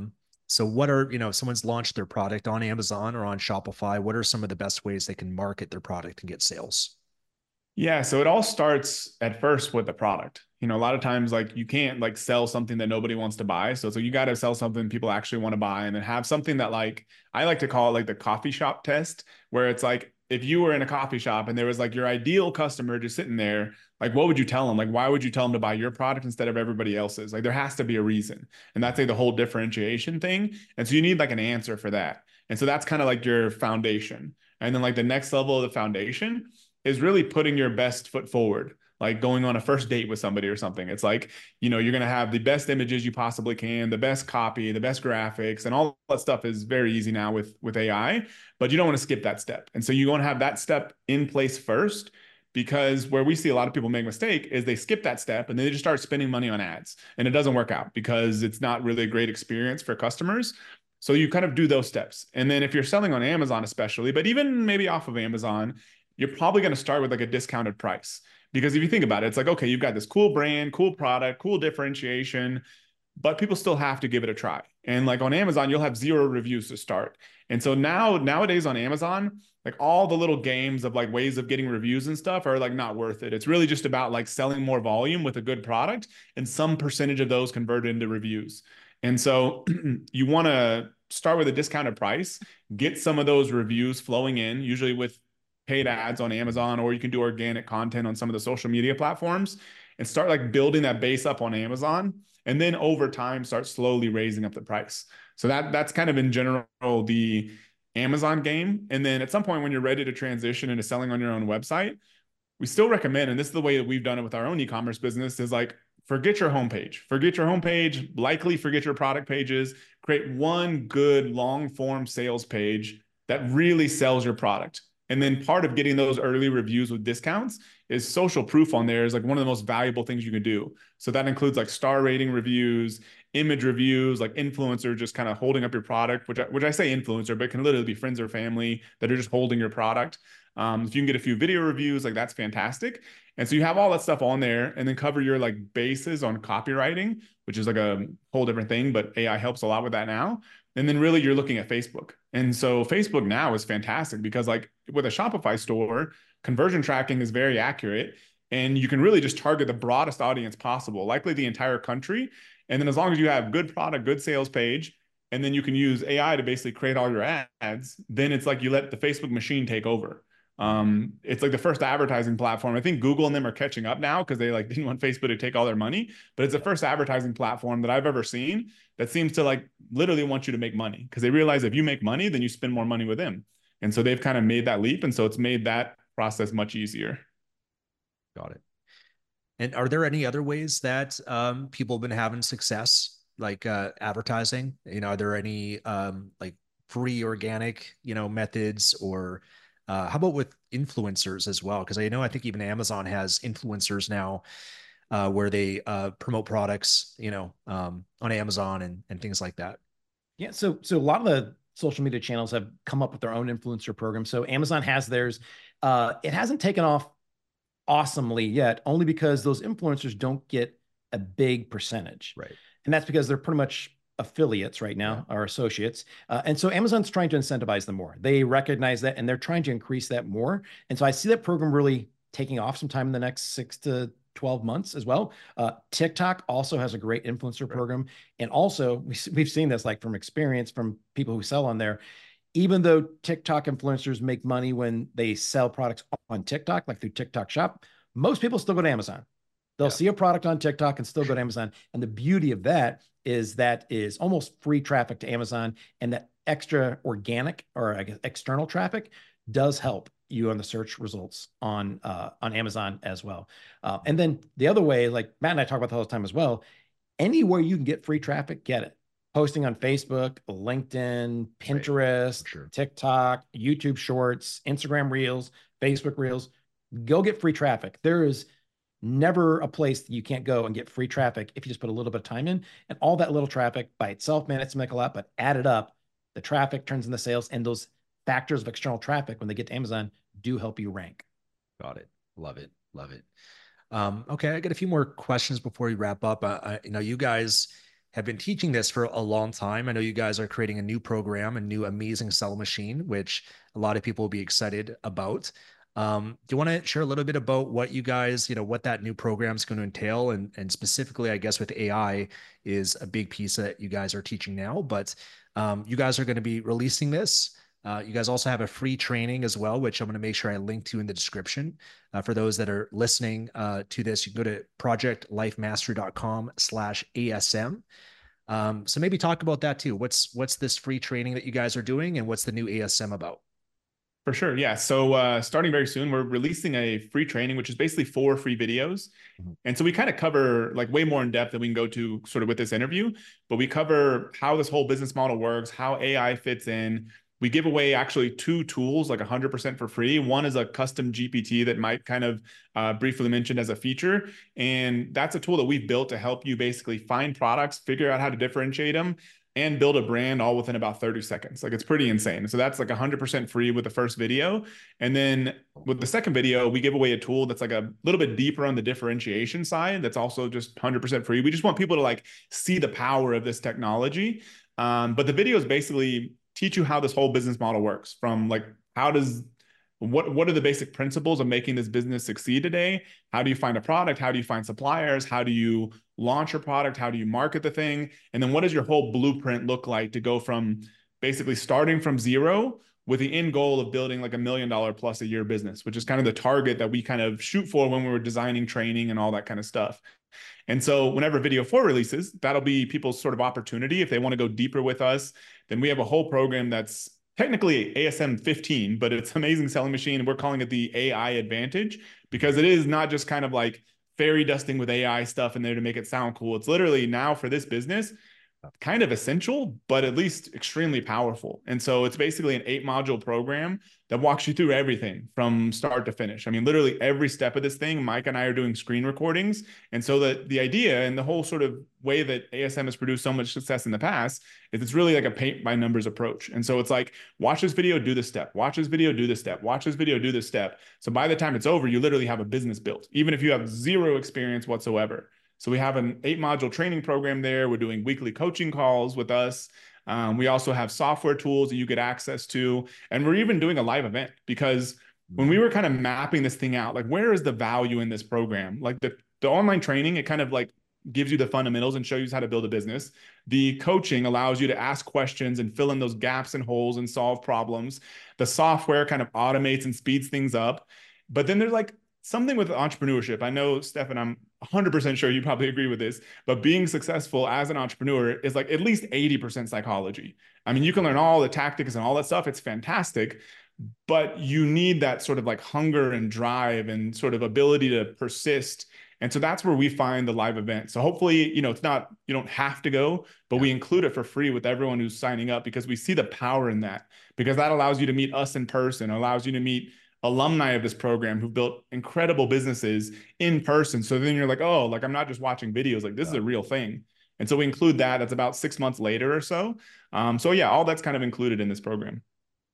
So what are, if someone's launched their product on Amazon or on Shopify, what are some of the best ways they can market their product and get sales? Yeah, so it all starts at first with the product. A lot of times like you can't like sell something that nobody wants to buy. So you got to sell something people actually want to buy, and then have something that, like, I like to call it like the coffee shop test, where it's like, if you were in a coffee shop and there was like your ideal customer just sitting there, like, what would you tell them? Like, why would you tell them to buy your product instead of everybody else's? Like, there has to be a reason. And that's like the whole differentiation thing. And so you need like an answer for that. And so that's kind of like your foundation. And then like the next level of the foundation is really putting your best foot forward, like going on a first date with somebody or something. It's like, you're going to have the best images you possibly can, the best copy, the best graphics, and all that stuff is very easy now with AI, but you don't want to skip that step. And so you want to have that step in place first, because where we see a lot of people make a mistake is they skip that step and they just start spending money on ads, and it doesn't work out because it's not really a great experience for customers. So you kind of do those steps. And then if you're selling on Amazon especially, but even maybe off of Amazon, you're probably going to start with like a discounted price. Because if you think about it, it's like, okay, you've got this cool brand, cool product, cool differentiation, but people still have to give it a try. And like on Amazon, you'll have 0 reviews to start. And so nowadays on Amazon, like all the little games of like ways of getting reviews and stuff are like not worth it. It's really just about like selling more volume with a good product, and some percentage of those convert into reviews. And so you want to start with a discounted price, get some of those reviews flowing in, usually with paid ads on Amazon, or you can do organic content on some of the social media platforms, and start like building that base up on Amazon. And then over time, start slowly raising up the price. So that's kind of in general the Amazon game. And then at some point when you're ready to transition into selling on your own website, we still recommend, and this is the way that we've done it with our own e-commerce business, is like, forget your homepage, likely forget your product pages, create one good long form sales page that really sells your product. And then part of getting those early reviews with discounts is social proof on there is like one of the most valuable things you can do. So that includes like star rating reviews, image reviews, like influencer just kind of holding up your product, which I say influencer, but it can literally be friends or family that are just holding your product. If you can get a few video reviews, like that's fantastic. And so you have all that stuff on there, and then cover your like bases on copywriting, which is like a whole different thing, but AI helps a lot with that now. And then really you're looking at Facebook. And so Facebook now is fantastic because like with a Shopify store, conversion tracking is very accurate, and you can really just target the broadest audience possible, likely the entire country. And then as long as you have good product, good sales page, and then you can use AI to basically create all your ads, then it's like you let the Facebook machine take over. It's like the first advertising platform. I think Google and them are catching up now because they like didn't want Facebook to take all their money, but it's the first advertising platform that I've ever seen that seems to like literally want you to make money, because they realize if you make money, then you spend more money with them. And so they've kind of made that leap. And so it's made that process much easier. Got it. And are there any other ways that people have been having success, like advertising? Are there any like free organic, methods, or how about with influencers as well? Because I think even Amazon has influencers now. where they promote products, on Amazon and things like that. Yeah. So a lot of the social media channels have come up with their own influencer program. So Amazon has theirs. It hasn't taken off awesomely yet, only because those influencers don't get a big percentage. Right. And that's because they're pretty much affiliates right now, or associates. And so Amazon's trying to incentivize them more. They recognize that, and they're trying to increase that more. And so I see that program really taking off sometime in the next 6 to 12 months as well. TikTok also has a great influencer program. And also we've seen this, like, from experience from people who sell on there. Even though TikTok influencers make money when they sell products on TikTok, like through TikTok Shop, most people still go to Amazon. They'll see a product on TikTok and still go to Amazon. And the beauty of that is almost free traffic to Amazon, and that extra organic, or I guess external traffic, does help you on the search results on Amazon as well. And then the other way, like Matt and I talk about that all the time as well, anywhere you can get free traffic, get it. Posting on Facebook, LinkedIn, Pinterest, TikTok, YouTube Shorts, Instagram Reels, Facebook Reels, go get free traffic. There is never a place that you can't go and get free traffic if you just put a little bit of time in. And all that little traffic by itself, man, it's make a lot, but added up, the traffic turns into sales, and those factors of external traffic, when they get to Amazon, do help you rank. Got it. Love it. Love it. Okay, I got a few more questions before we wrap up. You guys have been teaching this for a long time. I know you guys are creating a new program, a new amazing selling machine, which a lot of people will be excited about. Do you want to share a little bit about what you guys, what that new program is going to entail? And specifically, I guess with AI is a big piece that you guys are teaching now, but you guys are going to be releasing this. You guys also have a free training as well, which I'm going to make sure I link to in the description. For those that are listening to this, you can go to projectlifemastery.com/ASM. So maybe talk about that too. What's this free training that you guys are doing, and what's the new ASM about? For sure. Yeah. So starting very soon, we're releasing a free training, which is basically 4 free videos. And so we kind of cover like way more in depth than we can go to sort of with this interview, but we cover how this whole business model works, how AI fits in. We give away actually 2 tools, like 100% for free. One is a custom GPT that Mike kind of briefly mentioned as a feature. And that's a tool that we've built to help you basically find products, figure out how to differentiate them, and build a brand all within about 30 seconds. Like, it's pretty insane. So that's like 100% free with the first video. And then with the second video, we give away a tool that's like a little bit deeper on the differentiation side. That's also just 100% free. We just want people to like see the power of this technology. But the videos basically teach you how this whole business model works, from like, what are the basic principles of making this business succeed today? How do you find a product? How do you find suppliers? How do you launch your product? How do you market the thing? And then what does your whole blueprint look like to go from basically starting from zero with the end goal of building like $1 million plus a year business, which is kind of the target that we kind of shoot for when we were designing training and all that kind of stuff. And so whenever video 4 releases, that'll be people's sort of opportunity. If they want to go deeper with us, then we have a whole program that's technically ASM 15, but it's Amazing Selling Machine. And we're calling it the AI Advantage, because it is not just kind of like fairy dusting with AI stuff in there to make it sound cool. It's literally now for this business, kind of essential, but at least extremely powerful. And so it's basically an 8-module program that walks you through everything from start to finish. I mean, literally every step of this thing, Mike and I are doing screen recordings. And so the idea and the whole sort of way that ASM has produced so much success in the past is it's really like a paint by numbers approach. And so it's like, watch this video, do this step, watch this video, do this step, watch this video, do this step. So by the time it's over, you literally have a business built, even if you have 0 experience whatsoever. So we have an 8-module training program there. We're doing weekly coaching calls with us. We also have software tools that you get access to. And we're even doing a live event, because when we were kind of mapping this thing out, like, where is the value in this program? Like the online training, it kind of like gives you the fundamentals and shows you how to build a business. The coaching allows you to ask questions and fill in those gaps and holes and solve problems. The software kind of automates and speeds things up. But then there's like something with entrepreneurship. I know, Stefan, I'm 100% sure you probably agree with this, but being successful as an entrepreneur is like at least 80% psychology. I mean, you can learn all the tactics and all that stuff. It's fantastic, but you need that sort of like hunger and drive and sort of ability to persist. And so that's where we find the live event. So hopefully, it's not, you don't have to go, but we include it for free with everyone who's signing up, because we see the power in that, because that allows you to meet us in person, allows you to meet alumni of this program who've built incredible businesses in person. So then you're like, oh, like I'm not just watching videos, like this is a real thing. And so we include that. That's about 6 months later or so. So yeah, all that's kind of included in this program.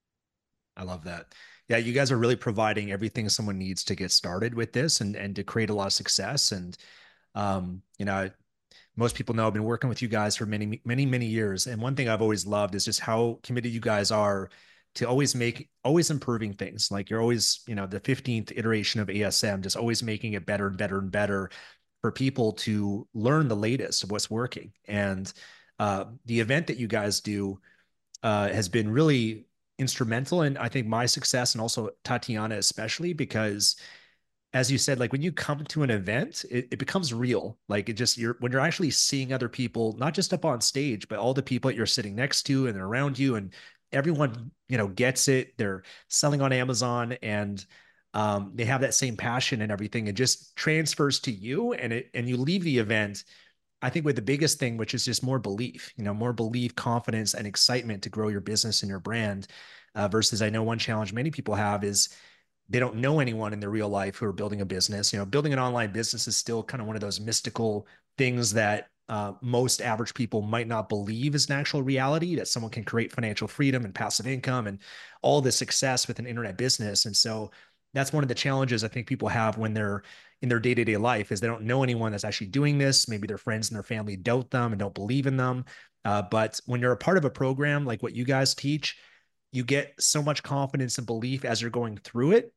I love that. Yeah, you guys are really providing everything someone needs to get started with this and to create a lot of success. And you know, most people know I've been working with you guys for many, many, many years. And one thing I've always loved is just how committed you guys are to always improving things. Like you're always, you know, the 15th iteration of ASM, just always making it better and better and better for people to learn the latest of what's working. And the event that you guys do has been really instrumental in, I think, my success, and also Tatiana especially, because as you said, like when you come to an event, it becomes real. Like it just, when you're actually seeing other people, not just up on stage, but all the people that you're sitting next to and around you, and everyone, you know, gets it. They're selling on Amazon, and they have that same passion and everything. It just transfers to you, and you leave the event, I think, with the biggest thing, which is just more belief, more belief, confidence, and excitement to grow your business and your brand. Versus, I know one challenge many people have is they don't know anyone in their real life who are building a business. Building an online business is still kind of one of those mystical things that most average people might not believe is an actual reality, that someone can create financial freedom and passive income and all the success with an internet business. And so that's one of the challenges I think people have when they're in their day-to-day life, is they don't know anyone that's actually doing this. Maybe their friends and their family doubt them and don't believe in them. But when you're a part of a program like what you guys teach, you get so much confidence and belief as you're going through it.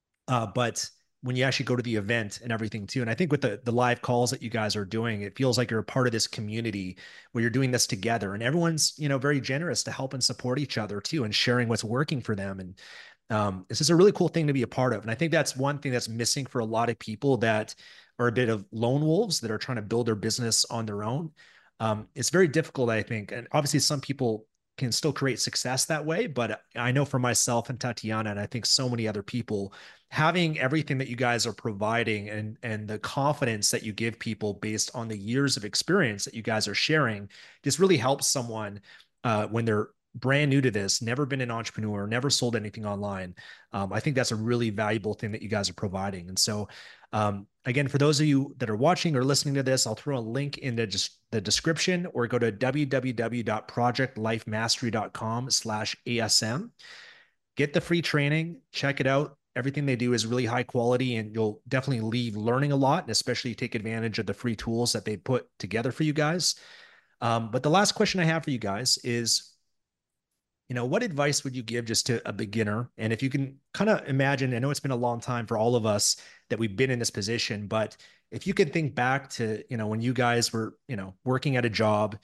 But when you actually go to the event and everything too, and I think with the live calls that you guys are doing, it feels like you're a part of this community where you're doing this together, and everyone's, very generous to help and support each other too, and sharing what's working for them. And this is a really cool thing to be a part of. And I think that's one thing that's missing for a lot of people that are a bit of lone wolves that are trying to build their business on their own. It's very difficult, I think. And obviously some people can still create success that way. But I know for myself and Tatiana, and I think so many other people, having everything that you guys are providing and the confidence that you give people based on the years of experience that you guys are sharing just really helps someone when they're brand new to this, never been an entrepreneur, never sold anything online. I think that's a really valuable thing that you guys are providing. And so again, for those of you that are watching or listening to this, I'll throw a link in the description, or go to www.projectlifemastery.com/ASM. Get the free training, check it out. Everything they do is really high quality, and you'll definitely leave learning a lot, and especially take advantage of the free tools that they put together for you guys. But the last question I have for you guys is, what advice would you give just to a beginner? And if you can kind of imagine, I know it's been a long time for all of us that we've been in this position, but if you could think back to, when you guys were, working at a job,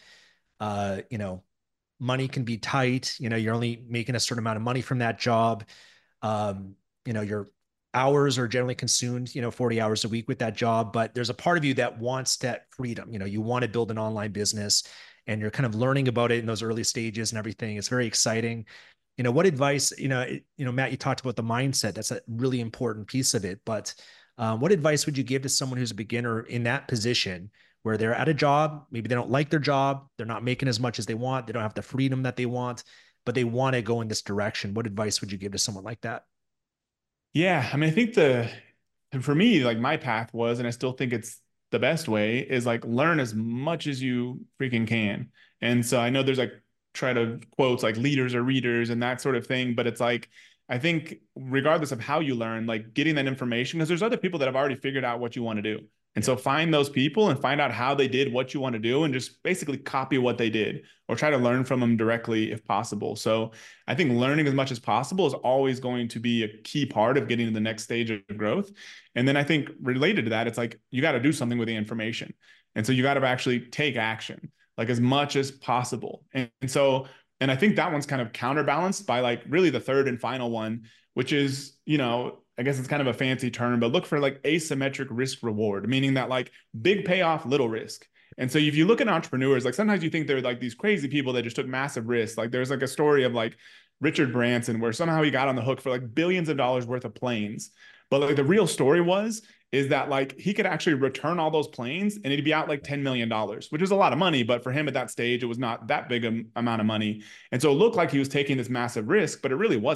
money can be tight, you're only making a certain amount of money from that job. Your hours are generally consumed, 40 hours a week with that job, but there's a part of you that wants that freedom. You want to build an online business, and you're kind of learning about it in those early stages and everything. It's very exciting. What advice, Matt, you talked about the mindset. That's a really important piece of it. But what advice would you give to someone who's a beginner in that position, where they're at a job, maybe they don't like their job, they're not making as much as they want, they don't have the freedom that they want, but they want to go in this direction? What advice would you give to someone like that? Yeah, I mean, I think for me, like my path was, and I still think it's the best way, is like learn as much as you freaking can. And so I know there's like try to quotes like leaders are readers and that sort of thing, but it's like, I think regardless of how you learn, like getting that information, because there's other people that have already figured out what you want to do. And so find those people and find out how they did what you want to do, and just basically copy what they did, or try to learn from them directly if possible. So I think learning as much as possible is always going to be a key part of getting to the next stage of growth. And then I think related to that, it's like, you got to do something with the information. And so you got to actually take action, like as much as possible. And I think that one's kind of counterbalanced by like really the third and final one, which is, I guess it's kind of a fancy term, but look for like asymmetric risk reward, meaning that like big payoff, little risk. And so if you look at entrepreneurs, like sometimes you think they're like these crazy people that just took massive risks. Like there's like a story of like Richard Branson, where somehow he got on the hook for like billions of dollars worth of planes. But like the real story is that like he could actually return all those planes and it'd be out like $10 million, which is a lot of money. But for him at that stage, it was not that big amount of money. And so it looked like he was taking this massive risk, but it really wasn't.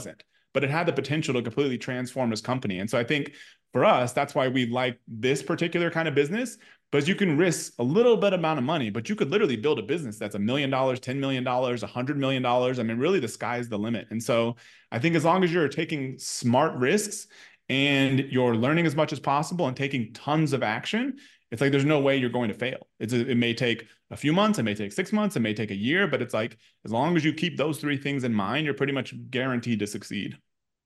but it had the potential to completely transform his company. And so I think for us, that's why we like this particular kind of business, because you can risk a little bit amount of money, but you could literally build a business that's $1 million, $10 million, $100 million. I mean, really the sky's the limit. And so I think as long as you're taking smart risks and you're learning as much as possible and taking tons of action, it's like there's no way you're going to fail. It may take a few months, it may take 6 months, it may take a year, but it's like as long as you keep those three things in mind, you're pretty much guaranteed to succeed.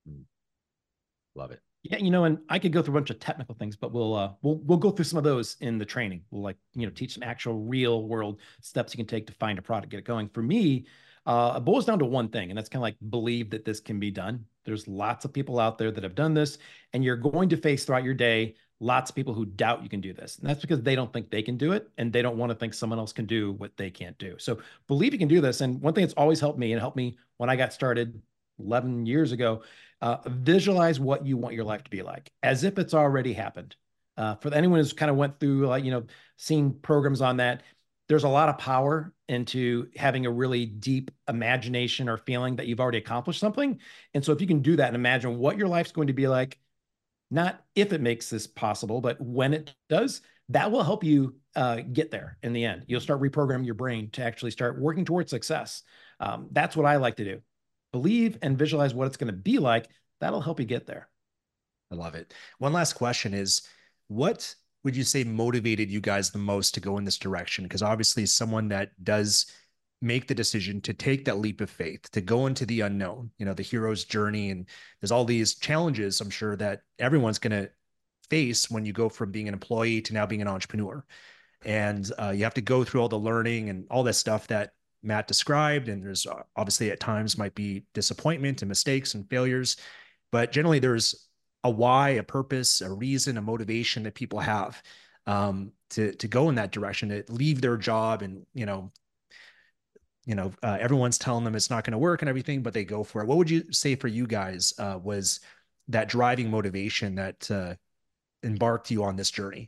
Love it. Yeah, you know, and I could go through a bunch of technical things, but we'll go through some of those in the training. We'll, like, you know, teach some actual real world steps you can take to find a product, get it going. For me, it boils down to one thing, and that's kind of like believe that this can be done. There's lots of people out there that have done this, and you're going to face throughout your day lots of people who doubt you can do this. And that's because they don't think they can do it, and they don't want to think someone else can do what they can't do. So believe you can do this. And one thing that's always helped me, and it helped me when I got started 11 years ago, visualize what you want your life to be like as if it's already happened. For anyone who's kind of went through, like, you know, seen programs on that, there's a lot of power into having a really deep imagination or feeling that you've already accomplished something. And so if you can do that and imagine what your life's going to be like, not if it makes this possible, but when it does, that will help you get there in the end. You'll start reprogramming your brain to actually start working towards success. That's what I like to do. Believe and visualize what it's going to be like. That'll help you get there. I love it. One last question is, what would you say motivated you guys the most to go in this direction? Because obviously someone that does make the decision to take that leap of faith, to go into the unknown, you know, the hero's journey, and there's all these challenges I'm sure that everyone's going to face when you go from being an employee to now being an entrepreneur. And you have to go through all the learning and all that stuff that Matt described. And there's obviously at times might be disappointment and mistakes and failures, but generally there's a why, a purpose, a reason, a motivation that people have to go in that direction, to leave their job. And, everyone's telling them it's not going to work and everything, but they go for it. What would you say for you guys was that driving motivation that embarked you on this journey?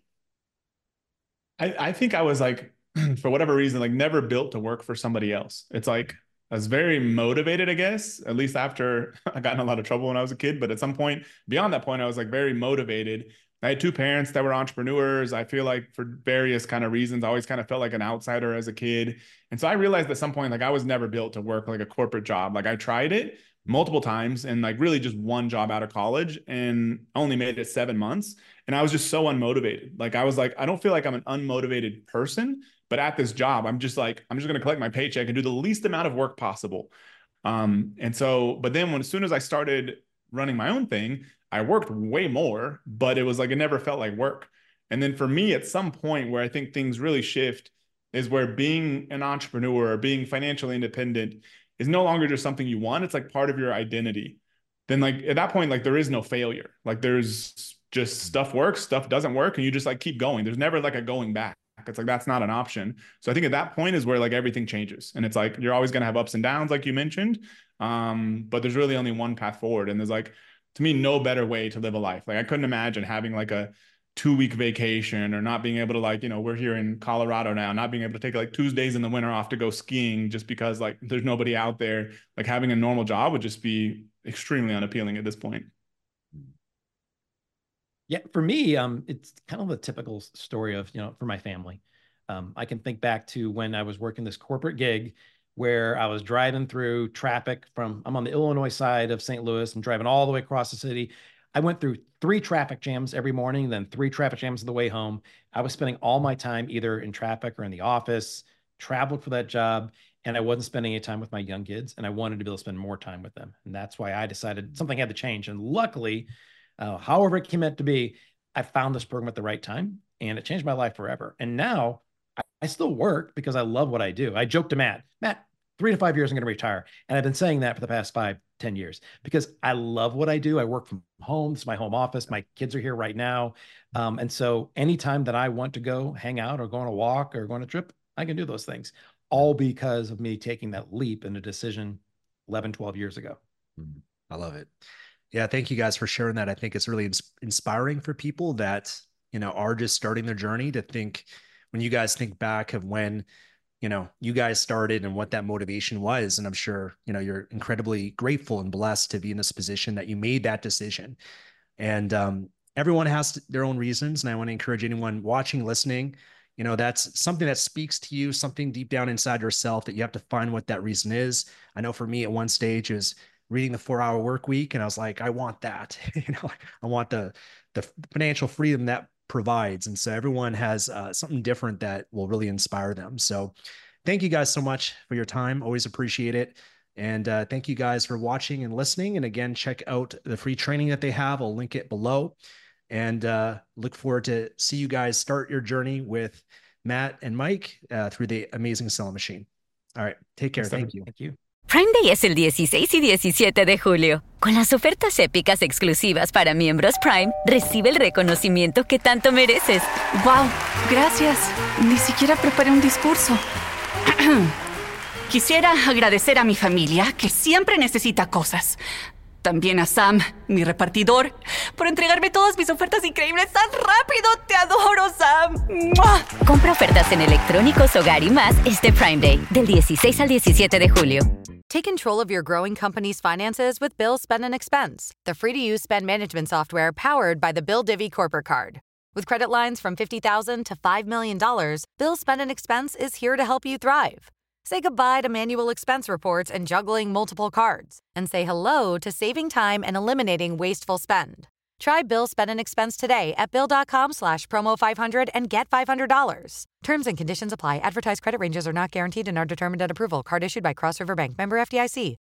I think I was like, for whatever reason, like never built to work for somebody else. It's like, I was very motivated, I guess, at least after I got in a lot of trouble when I was a kid. But at some point, beyond that point, I was like very motivated. I had two parents that were entrepreneurs. I feel like for various kind of reasons, I always kind of felt like an outsider as a kid. And so I realized at some point, like I was never built to work like a corporate job. Like I tried it multiple times and like really just one job out of college and only made it 7 months. And I was just so unmotivated. Like I was like, I don't feel like I'm an unmotivated person, but at this job, I'm just going to collect my paycheck and do the least amount of work possible. And so, but then as soon as I started running my own thing, I worked way more, but it was like, it never felt like work. And then for me, at some point where I think things really shift is where being an entrepreneur or being financially independent is no longer just something you want. It's like part of your identity. Then like at that point, like there is no failure. Like there's just stuff works, stuff doesn't work. And you just like keep going. There's never like a going back. It's like, that's not an option. So I think at that point is where like everything changes. And it's like, you're always going to have ups and downs, like you mentioned. But there's really only one path forward. And there's like, to me, no better way to live a life. Like I couldn't imagine having like a 2-week vacation or not being able to like, we're here in Colorado now, not being able to take like Tuesdays in the winter off to go skiing just because like there's nobody out there. Like having a normal job would just be extremely unappealing at this point. Yeah, for me, it's kind of a typical story of, for my family. I can think back to when I was working this corporate gig where I was driving through traffic I'm on the Illinois side of St. Louis and driving all the way across the city. I went through 3 traffic jams every morning, then 3 traffic jams on the way home. I was spending all my time either in traffic or in the office, traveled for that job, and I wasn't spending any time with my young kids, and I wanted to be able to spend more time with them. And that's why I decided something had to change. And luckily, however it came out to be, I found this program at the right time, and it changed my life forever. And now I still work because I love what I do. I joked to Matt, 3 to 5 years, I'm going to retire. And I've been saying that for the past 5-10 years because I love what I do. I work from home. It's my home office. My kids are here right now. And so anytime that I want to go hang out or go on a walk or go on a trip, I can do those things, all because of me taking that leap in a decision 11, 12 years ago. I love it. Yeah. Thank you guys for sharing that. I think it's really inspiring for people that, are just starting their journey to think, when you guys think back of when, you guys started and what that motivation was. And I'm sure, you're incredibly grateful and blessed to be in this position that you made that decision. And everyone has their own reasons. And I want to encourage anyone watching, listening, that's something that speaks to you, something deep down inside yourself that you have to find what that reason is. I know for me at one stage it was reading the 4-Hour Workweek, and I was like, I want that. I want the financial freedom that provides. And so everyone has something different that will really inspire them. So thank you guys so much for your time. Always appreciate it. And thank you guys for watching and listening. And again, check out the free training that they have. I'll link it below. And look forward to see you guys start your journey with Matt and Mike through the amazing selling machine. All right. Take care. Thank you. Thank you. Prime Day es el 16 y 17 de julio. Con las ofertas épicas exclusivas para miembros Prime, recibe el reconocimiento que tanto mereces. Wow, gracias. Ni siquiera preparé un discurso. Quisiera agradecer a mi familia, que siempre necesita cosas. También a Sam, mi repartidor, por entregarme todas mis ofertas increíbles tan rápido. ¡Te adoro, Sam! ¡Mua! Compra ofertas en electrónicos, hogar y más este Prime Day, del 16 al 17 de julio. Take control of your growing company's finances with Bill Spend and Expense, the free-to-use spend management software powered by the Bill Divvy Corporate Card. With credit lines from $50,000 to $5 million, Bill Spend and Expense is here to help you thrive. Say goodbye to manual expense reports and juggling multiple cards, and say hello to saving time and eliminating wasteful spend. Try Bill Spend and Expense today at bill.com/promo500 and get $500. Terms and conditions apply. Advertised credit ranges are not guaranteed and are determined at approval. Card issued by Cross River Bank. Member FDIC.